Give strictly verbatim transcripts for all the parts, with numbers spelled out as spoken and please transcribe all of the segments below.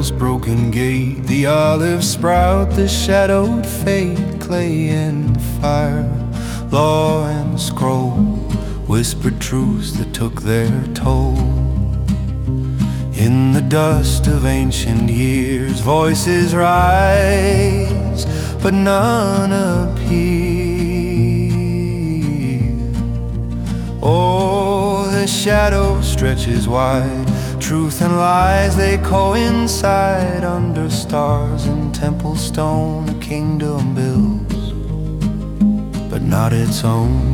pearls, broken gate, the olive sprout, the shadowed fate, clay and fire, law and scroll, whispered truths that took their toll. In the dust of ancient years, voices rise, but none appear. Oh, the shadow stretches wide, truth and lies, they coincide. Under stars and temple stone, a kingdom builds, but not its own.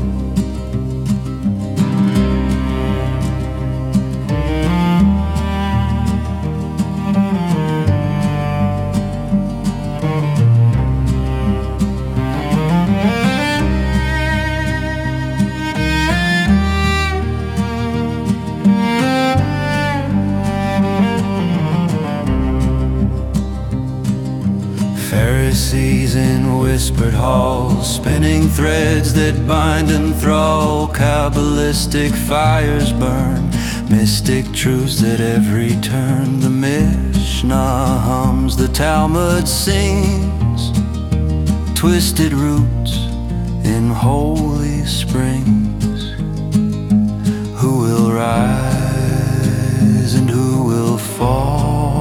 Pharisees in whispered halls, spinning threads that bind and thrall. Kabbalistic fires burn, mystic truths at every turn. The Mishnah hums, the Talmud sings, twisted roots in holy springs. Who will rise and who will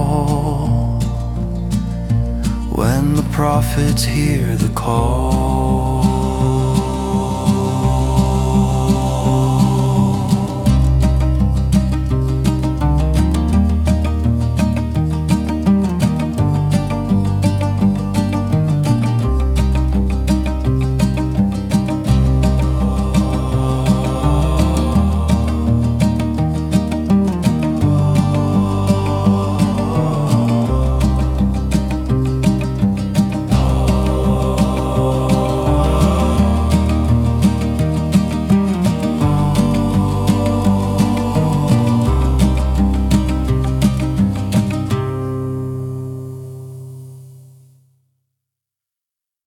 fall when the prophets hear the call?